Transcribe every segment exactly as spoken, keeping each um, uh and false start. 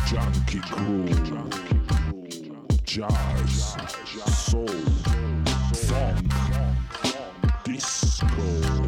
Junkie groove, jazz, soul, funk, disco.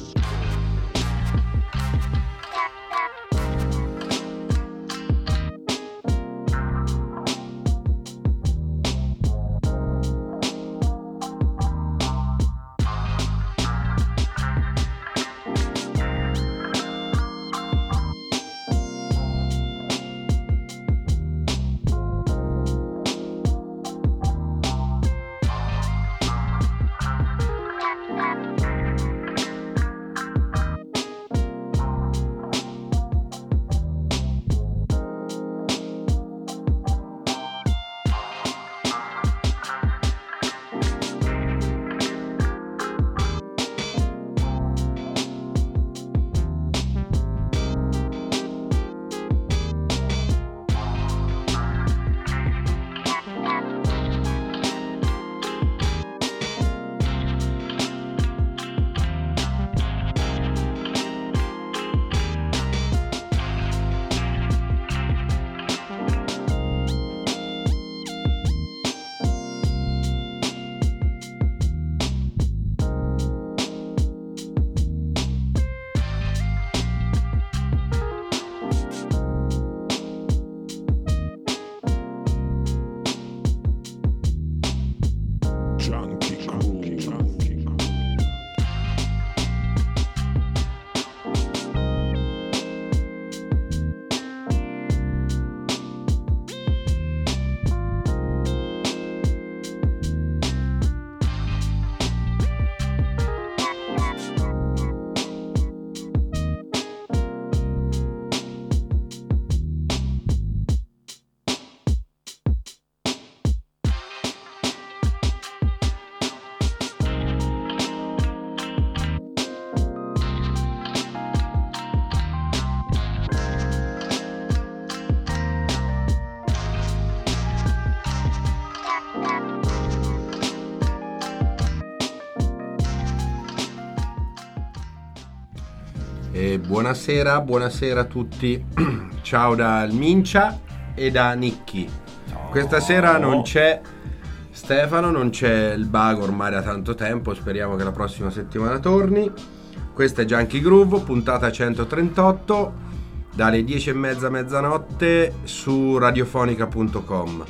E buonasera, buonasera a tutti. Ciao dal Mincia e da Nicky. Questa sera non c'è Stefano, non c'è il Bago ormai da tanto tempo, speriamo che la prossima settimana torni. Questa è Junkie Groove, puntata centotrentotto, dalle dieci e mezza a mezzanotte su radiofonica punto com.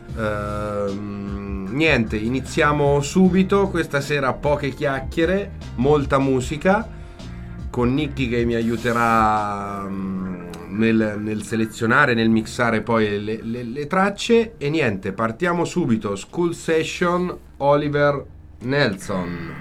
Ehm, niente, iniziamo subito. Questa sera poche chiacchiere, molta musica, con Nicky che mi aiuterà um, nel, nel selezionare, nel mixare poi le, le, le tracce. E niente, partiamo subito. School Session, Oliver Nelson.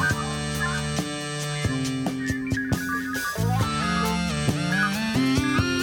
Thank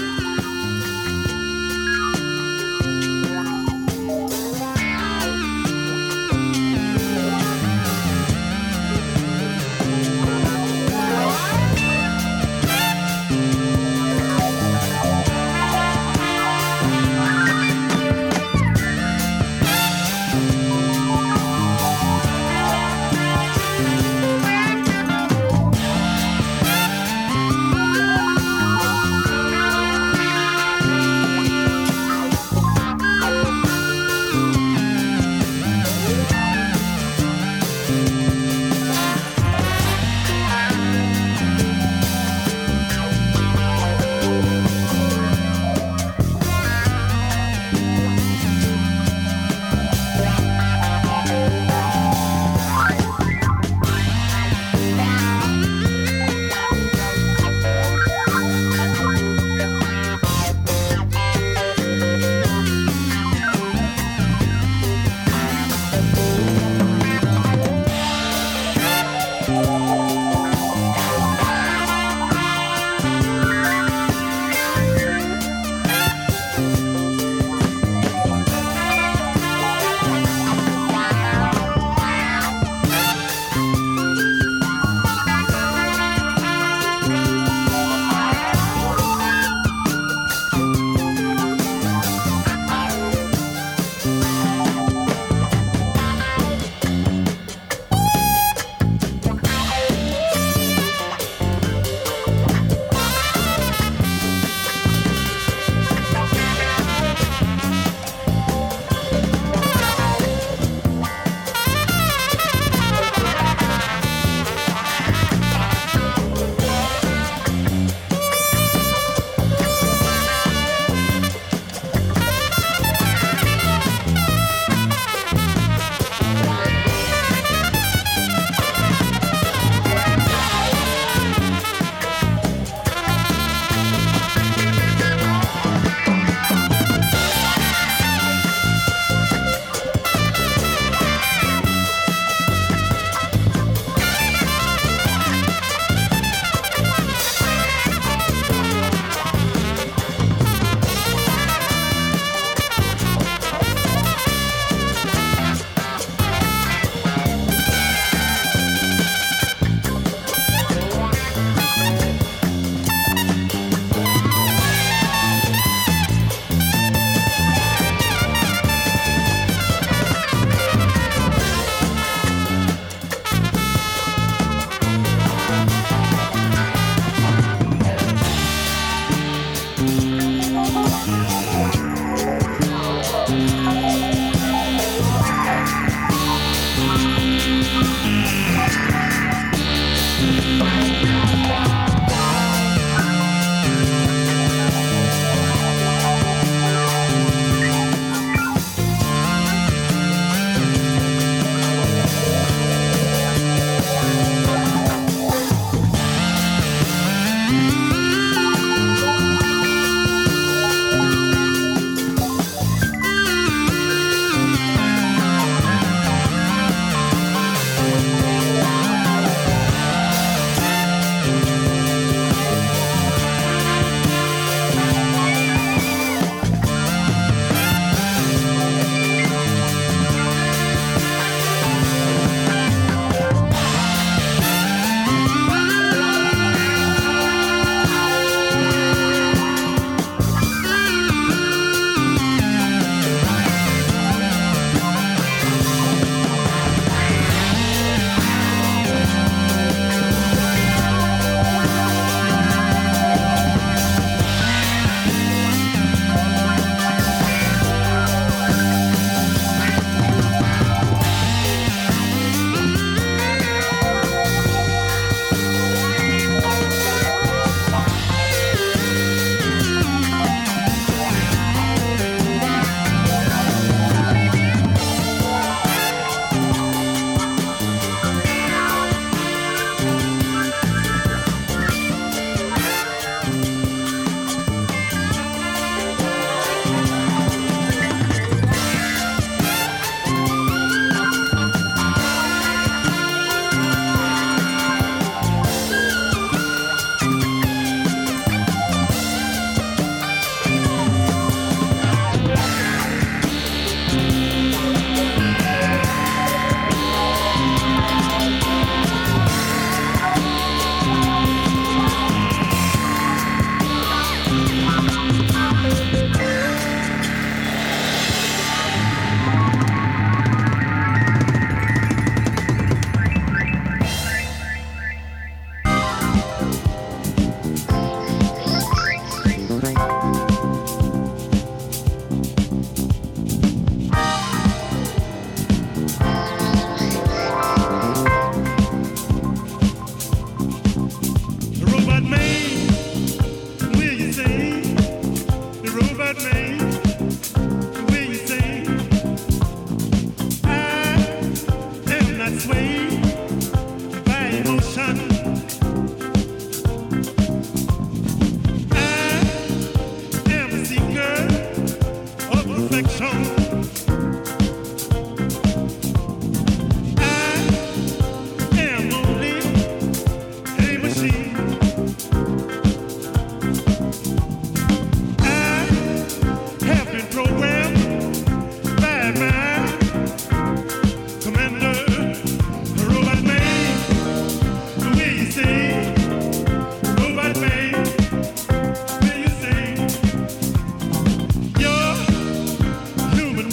Human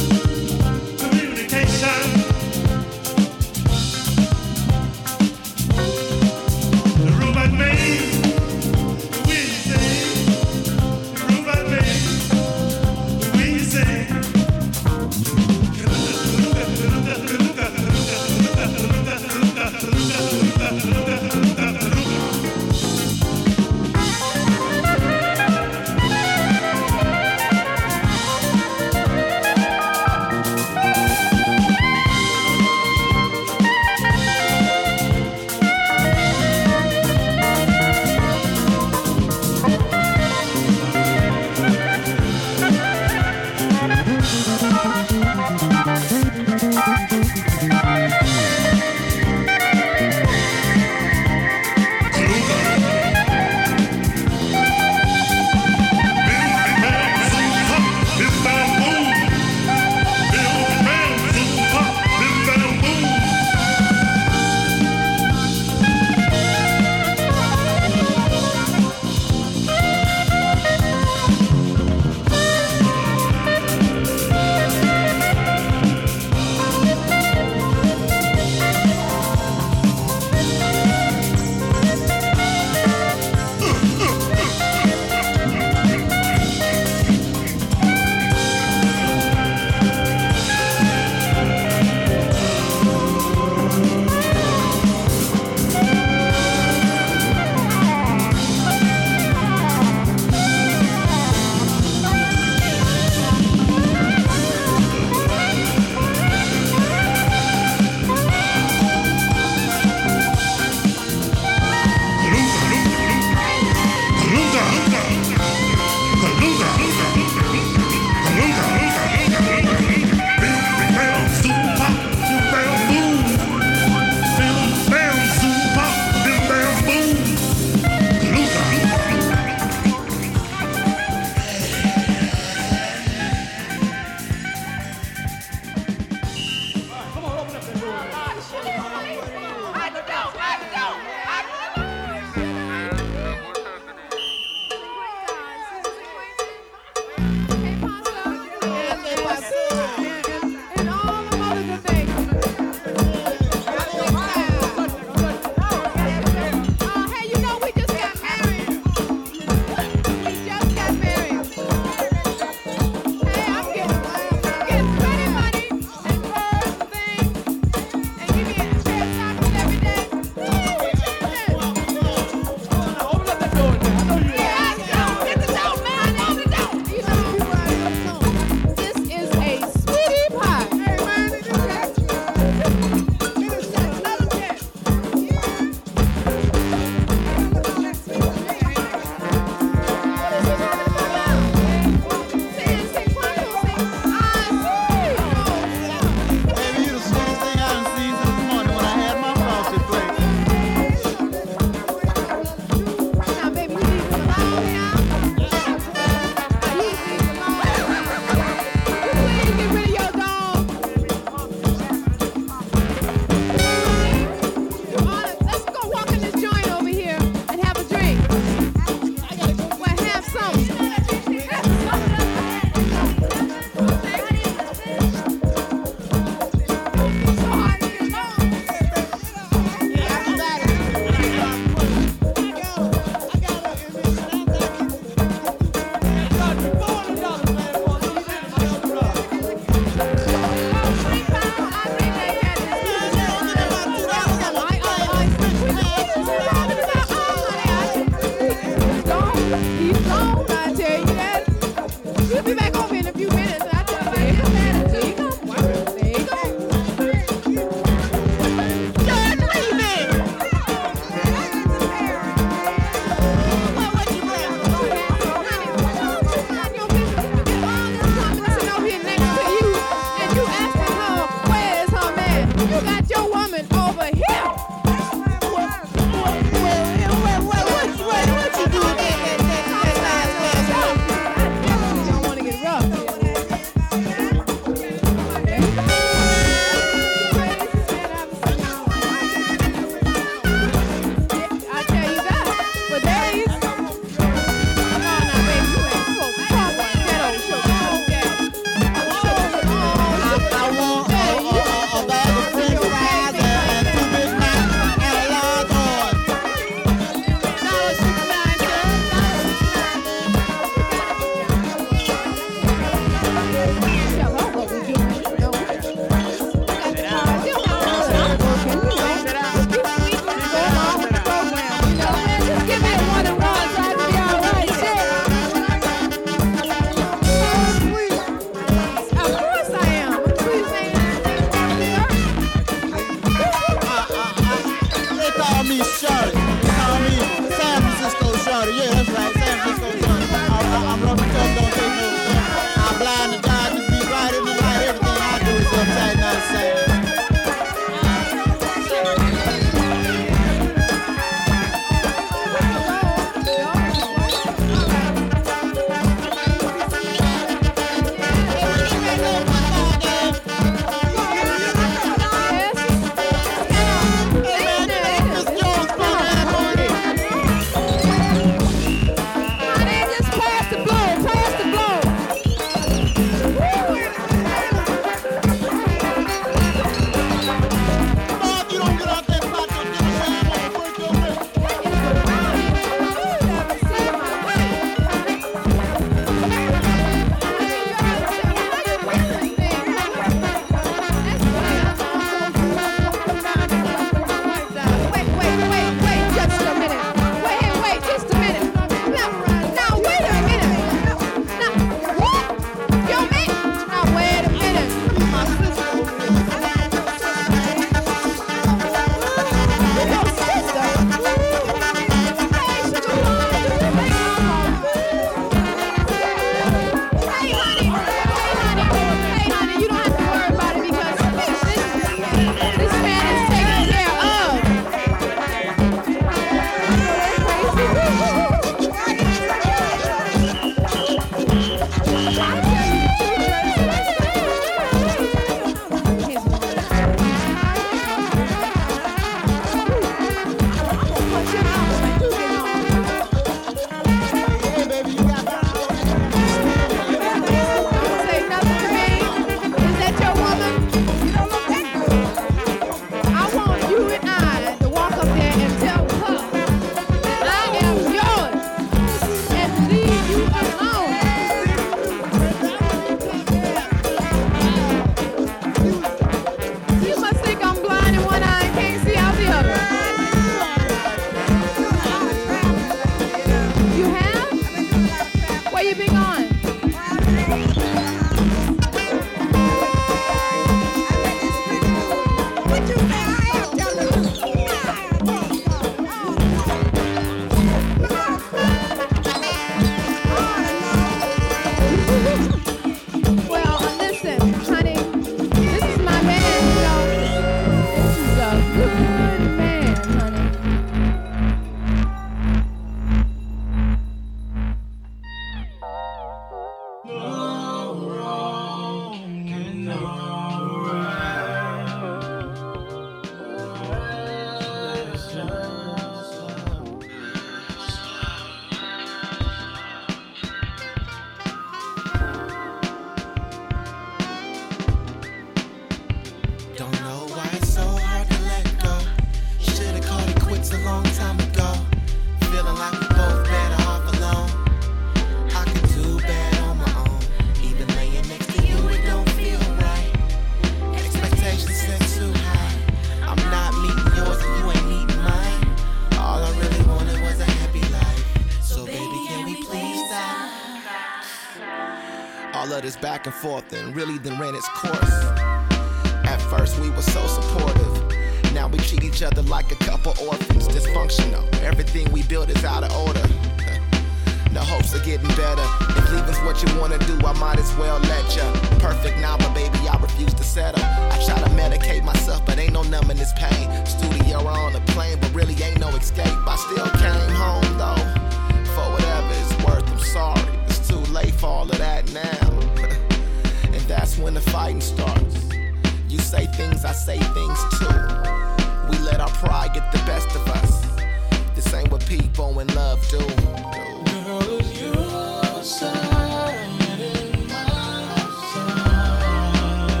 of this back and forth and really then ran its course. At first we were so supportive. Now we treat each other like a couple orphans, dysfunctional. Everything we build is out of order. No hopes of getting better. If leaving's what you wanna do, I might as well let ya. Perfect now, but baby, I refuse to settle. I try to medicate myself, but ain't no numbing this pain. Studio or on a plane, but really ain't no escape. I still came home though. For whatever it's worth, I'm sorry. It's too late for all of that now. And that's when the fighting starts. You say things, I say things too. We let our pride get the best of us. This ain't what people in love do. Girl, it's your side and my side.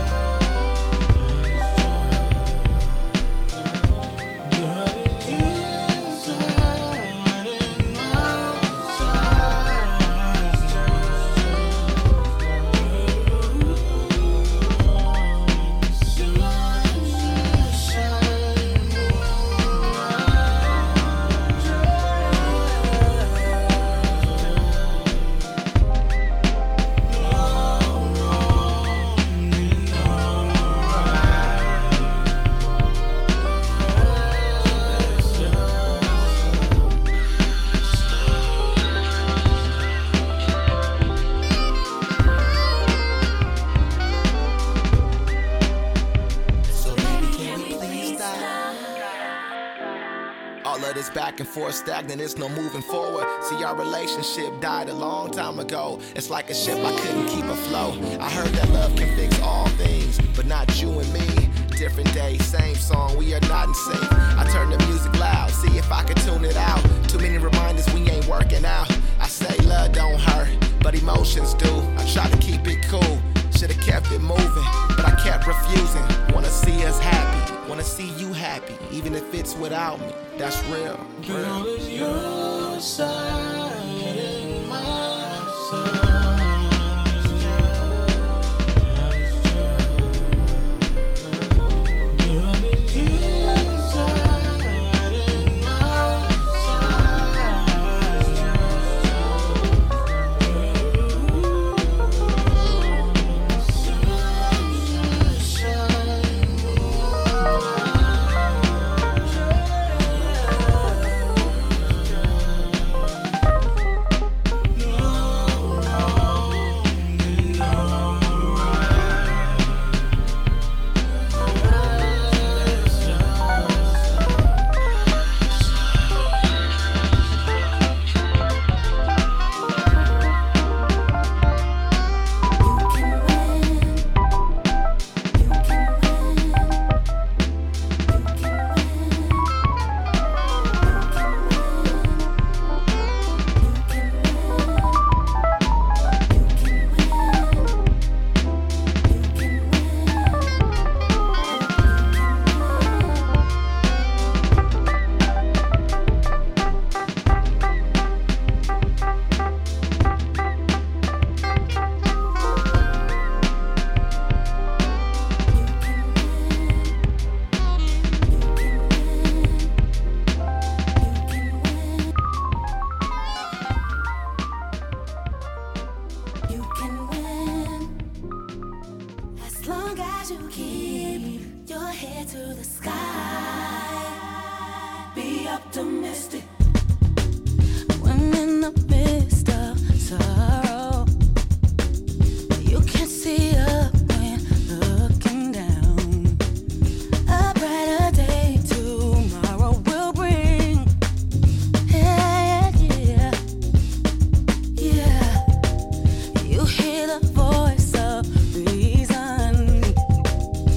Girl, it's your side and my back and forth, stagnant, it's no moving forward. See, our relationship died a long time ago. It's like a ship I couldn't keep afloat. I heard that love can fix all things, but not you and me. Different day, same song, we are not in sync. I turn the music loud, see if I can tune it out. Too many reminders we ain't working out. I say love don't hurt, but emotions do. I try to keep it cool, should've kept it moving, but I kept refusing. Wanna see us happy, wanna see you happy, even if it's without me. That's real. Girl, it's your side and my side.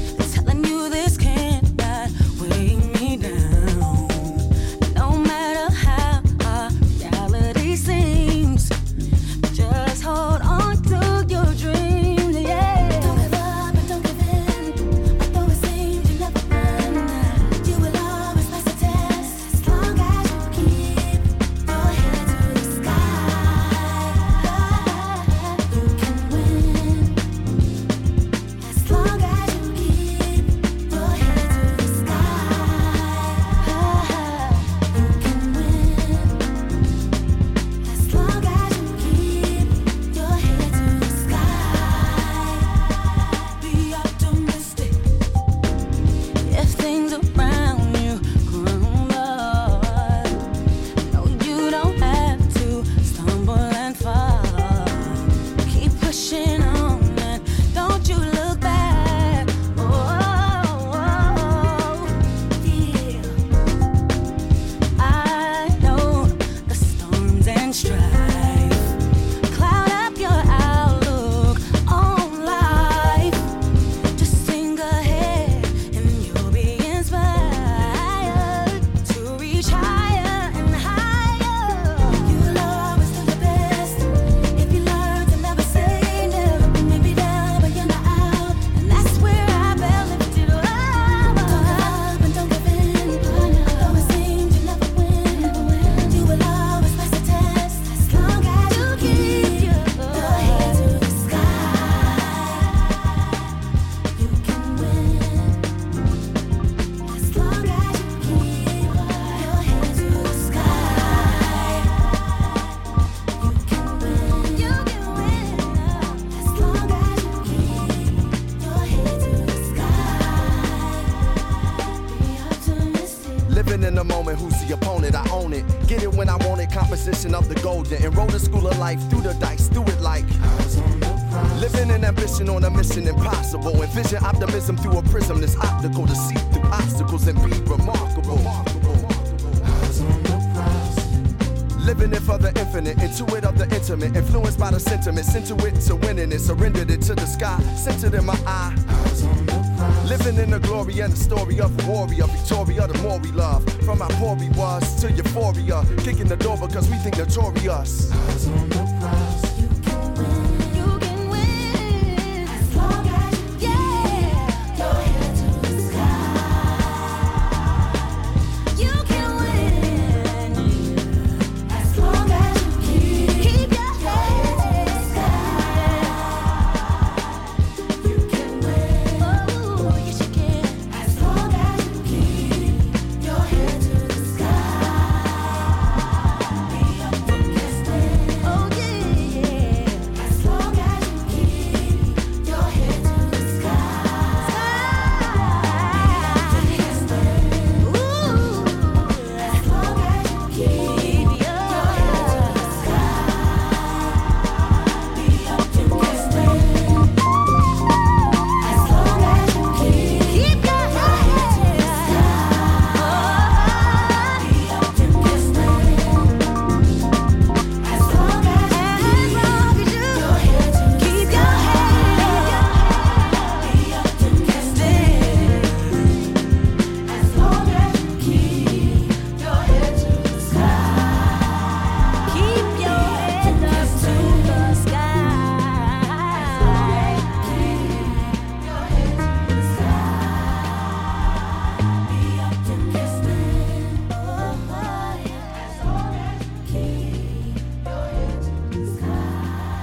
Telling you this cannot weigh me down. No matter strife. Cloud up your outlook on life. Just sing ahead and you'll be inspired to reach higher and higher. You'll always do the best if you learn to never say never. You may be down, but you're not out, and that's where I felt lifted up. Don't give up and don't give in. Always seem to never win. You will always pass the test as long as you keep your head to the sky. You can win as long as you keep your head to the sky. You can win, you can win as long as you keep your head to the sky. Be optimistic. Living in the moment, who's the opponent? I own it. Get it when I want it. Composition of the golden. Enroll the school of life through the dice, do it like. Living in ambition on a mission impossible. Envision optimism through a prism that's optical to see through obstacles and be remarkable. Living it for the infinite, intuit of the intimate, influenced by the sentiments, into it to winning it, surrendered it to the sky, centered in my eye. Living in the glory and the story of a warrior, Victoria, the more we love. From how poor we was to euphoria, kicking the door because we think notorious. You can win, you can win as long as you keep your head to the sky. You can win as long as you keep your head to the sky. You can win, oh yes you can, as long as you keep your head to the sky. Be optimistic, oh yeah, as long as you keep your head to the sky. Ooh, as long as you keep your head to the sky. Be optimistic, as long as you keep your head to the sky. Be optimistic, as long as you keep your head to the sky. Be optimistic, as long as you keep your head to the sky. Keep your head up to the sky. Keep your head to the sky. Be optimistic, oh yeah, as long as you keep your head to the sky.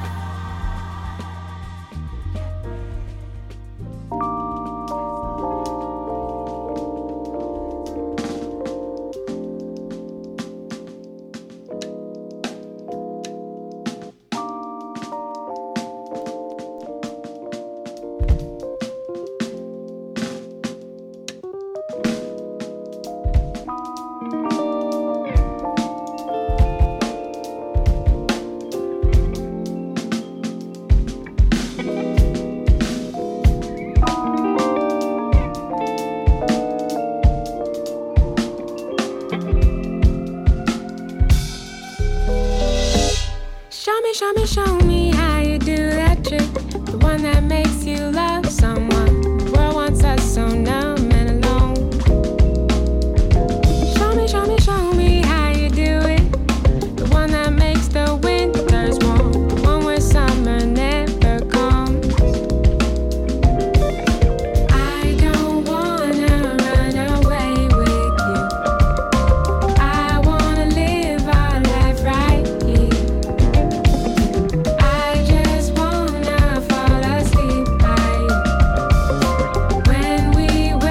Show me, show me, show me how you do that trick. The one that makes you love someone. The world wants us so numb and alone. Show me, show me, show me how you do it. The one that makes the winters warm. The one where summer never comes. I don't wanna run away with you. I wanna live our life right here. I just wanna fall asleep by you. When we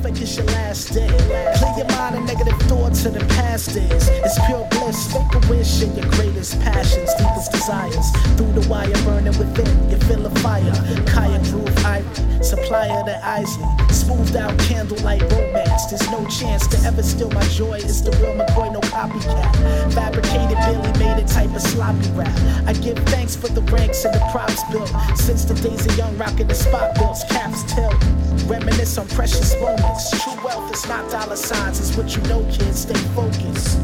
perfect, it's your last day. Clear your mind of negative thoughts of the past days. It's pure bliss, make a wish in your greatest passions, deepest desires. Through the wire burning within, you feel a fire. Kaya Groove Ivory, supplier to Isley. Smoothed out candlelight romance. There's no chance to ever steal my joy. It's the real McCoy, no copycat. Fabricated, Billy made it type of sloppy rap. I give thanks for the ranks and the props built. Since the days of young rockin' the spot builds, caps tilt. Reminisce on precious moments. True wealth is not dollar signs, it's what you know, kids. Stay focused.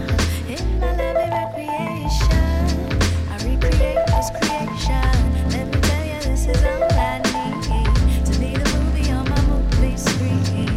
In my lovely recreation, I recreate this creation. Let me tell you, this is all I need to be the movie on my movie screen.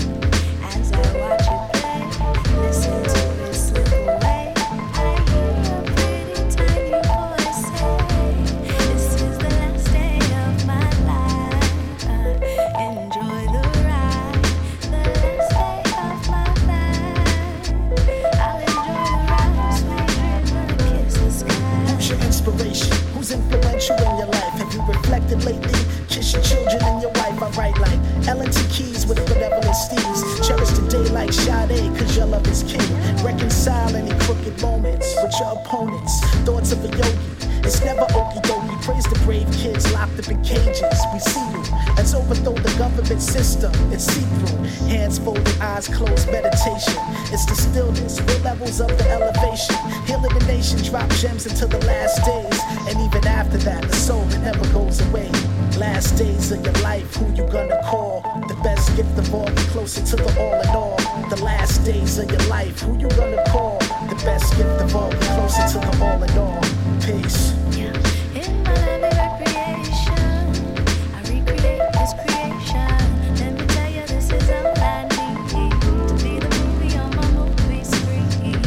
As I watch it play, listen to it slip away, I hear a pretty tiny voice say, this is the last day of my life. Uh, enjoy the ride, the last day of my life. I'll enjoy the ride, sweet dreams when I kiss the sky. Who's your inspiration? Who's influential in your life? Have you reflected lately? Kiss your children and your wife. I write like Ellen T. Keys with a benevolent steez. Cherish the day like Sade, cause your love is king. Reconcile any crooked moments with your opponents. Thoughts of a yogi, it's never okie dokie. Praise the brave kids locked up in cages. We see you. Let's overthrow the government system. It's see-through. Hands folded, eyes closed, meditation. It's the stillness, real levels of the elevation. Healing the nation, drop gems into the last days. And even after that, the soul, it never goes away. Last days of your life, who you gonna call? The best gift of all, be closer to the all in all. The last days of your life, who you gonna call? The best gift of all, be closer to the all in all. Peace. In my lovely recreation, I recreate this creation. Let me tell you, this is all I need to be the movie on my movie screen.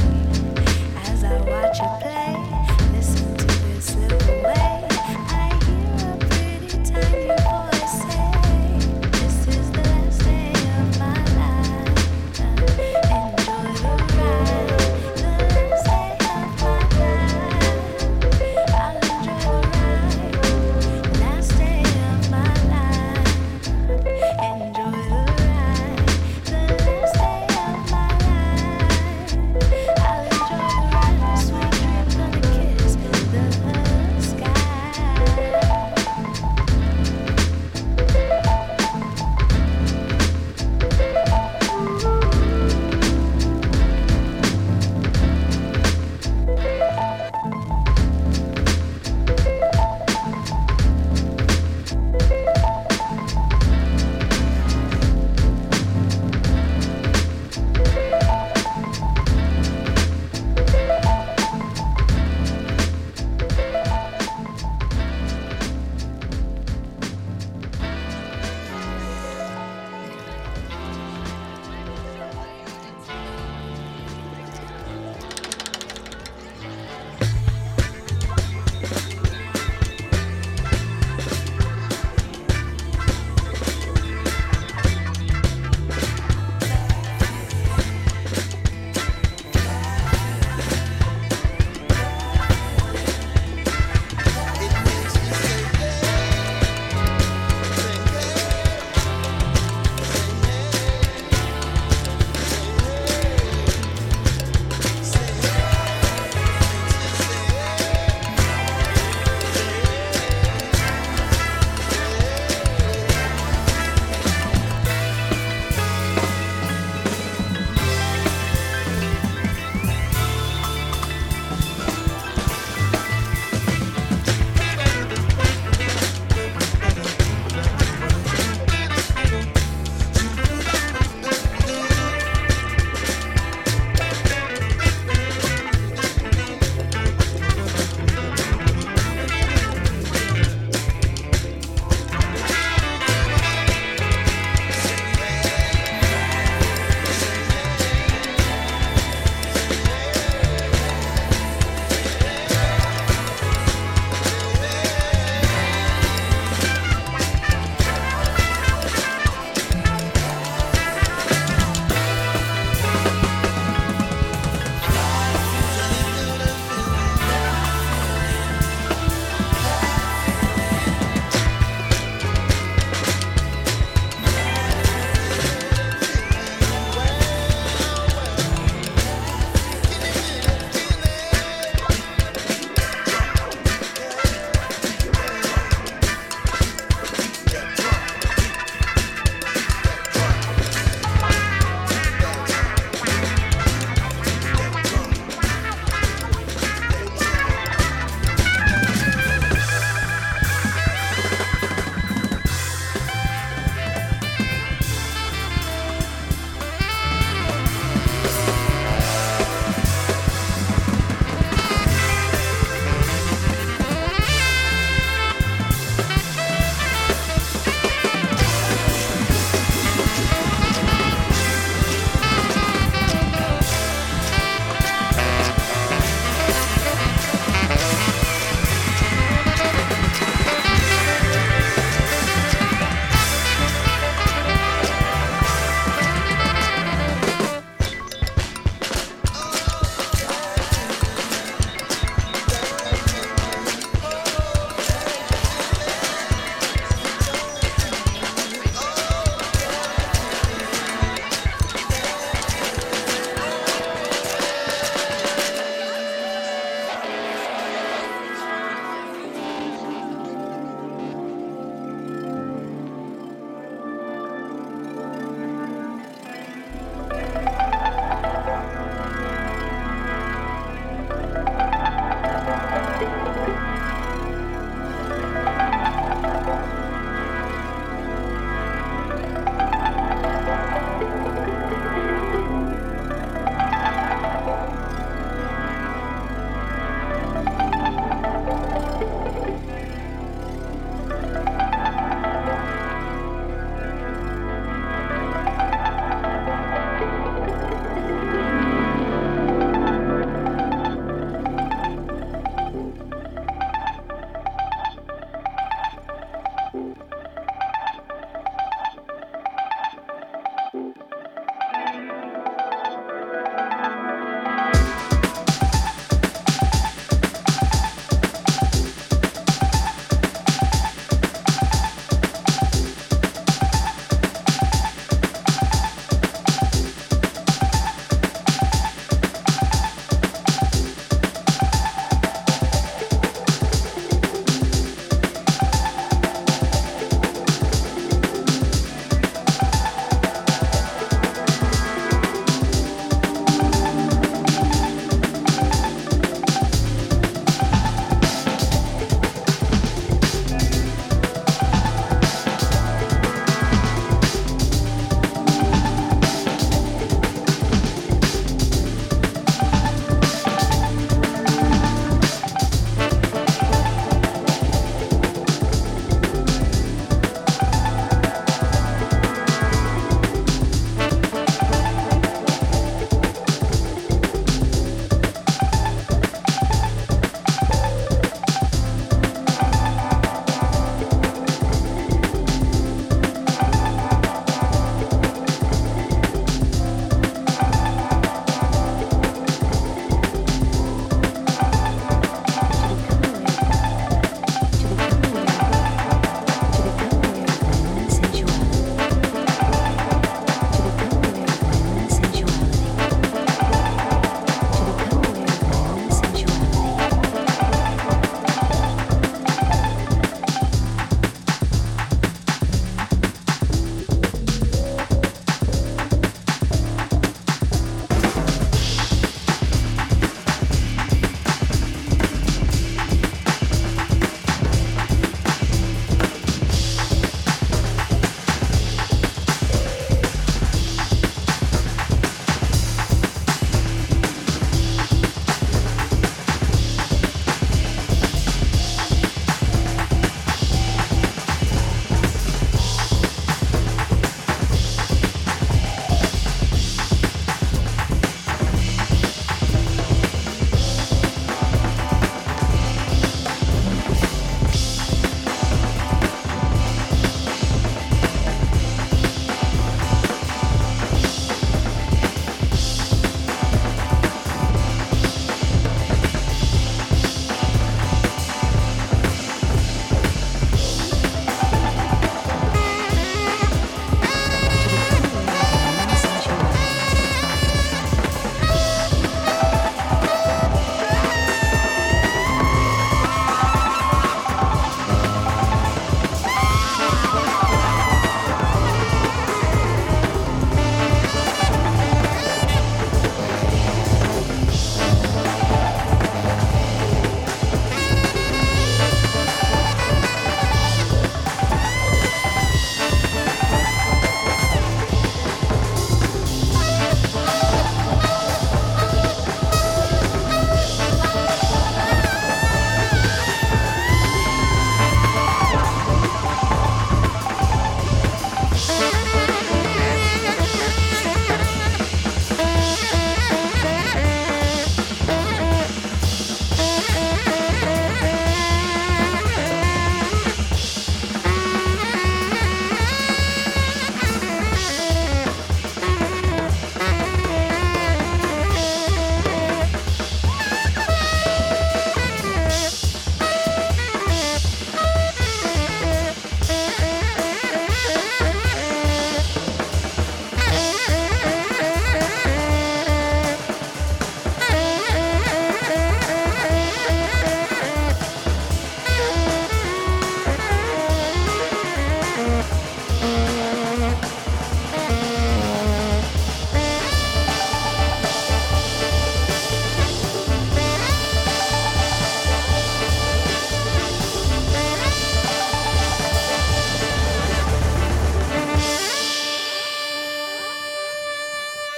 As I watch it play, listen to it slip away, I hear a pretty tiny voice say, this is the last day of my life. Enjoy the ride, the last day of my life. I'll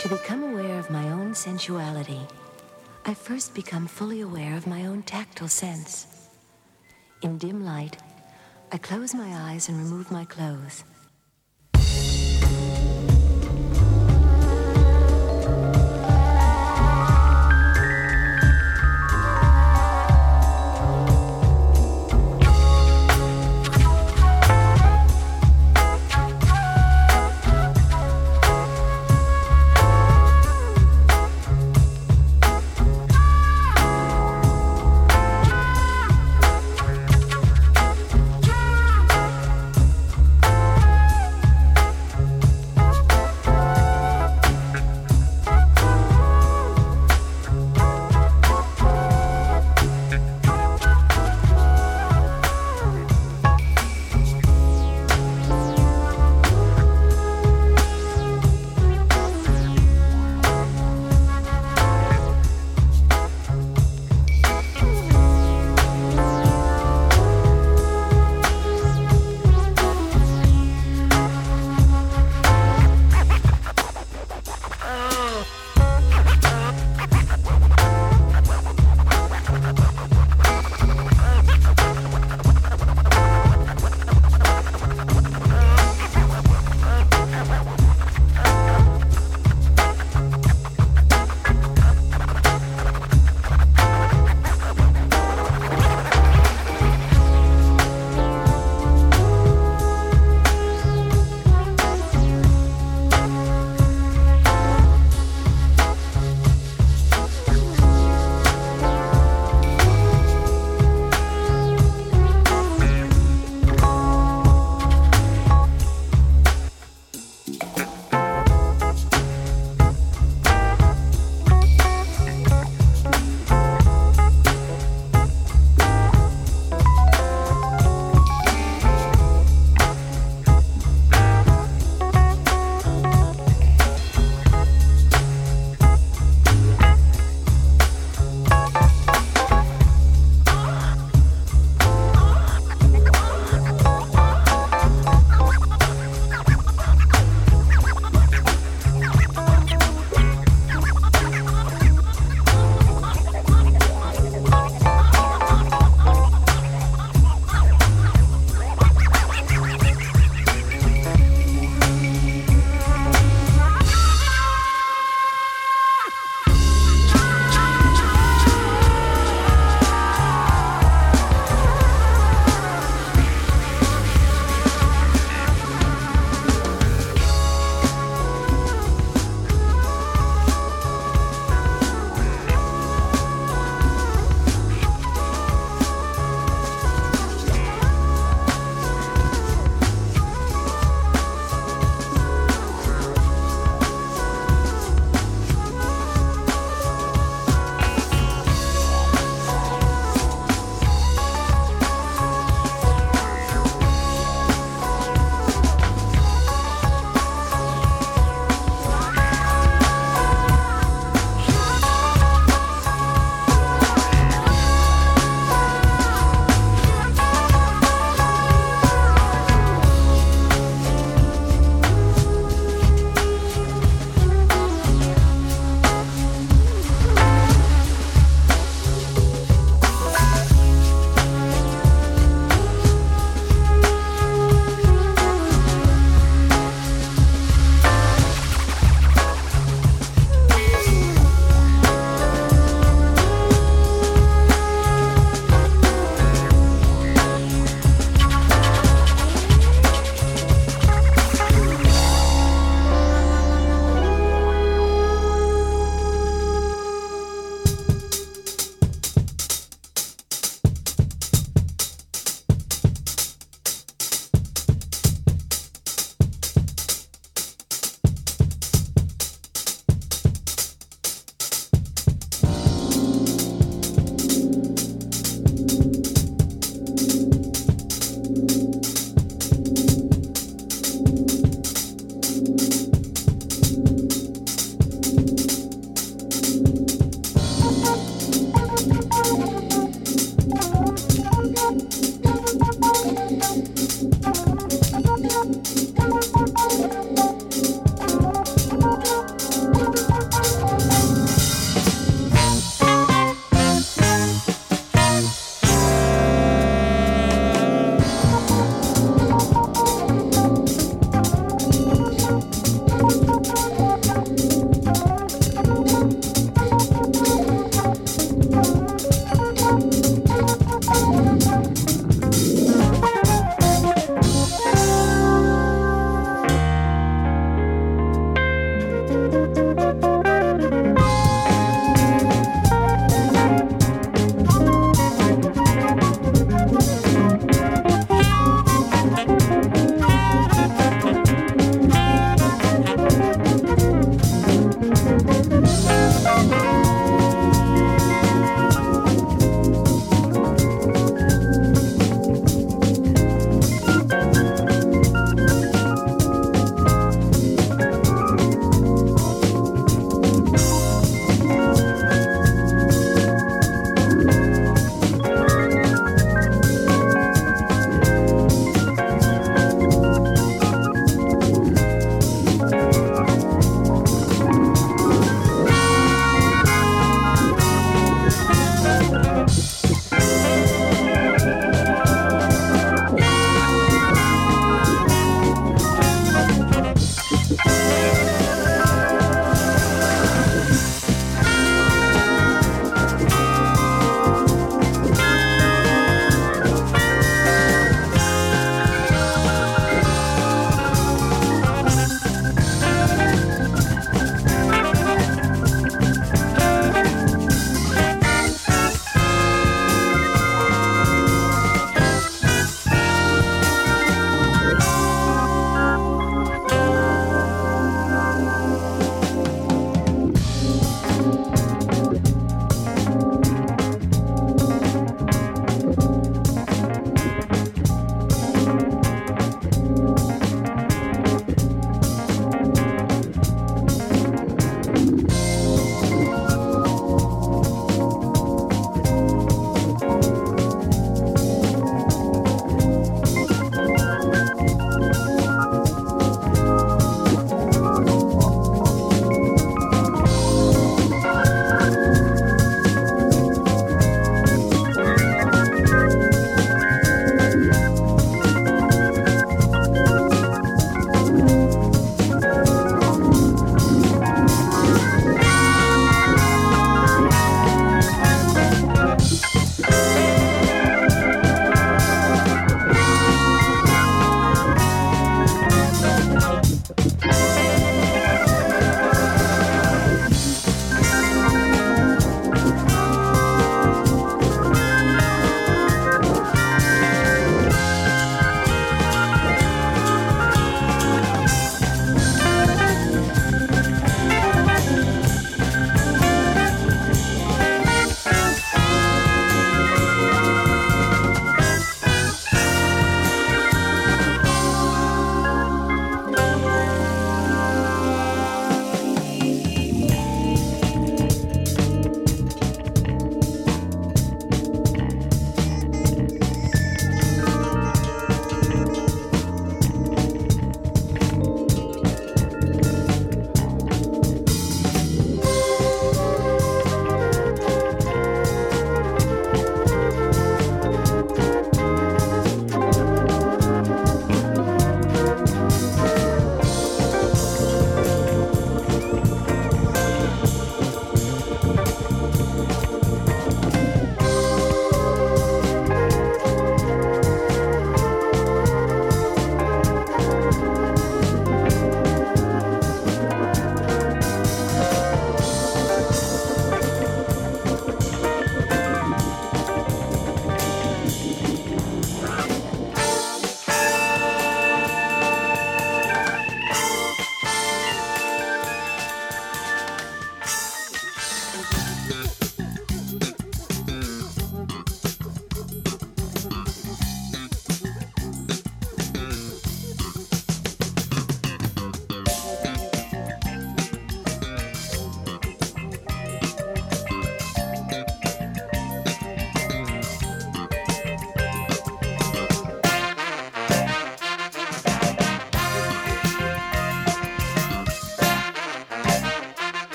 To become aware of my own sensuality, I first become fully aware of my own tactile sense. In dim light, I close my eyes and remove my clothes. Thank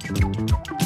Thank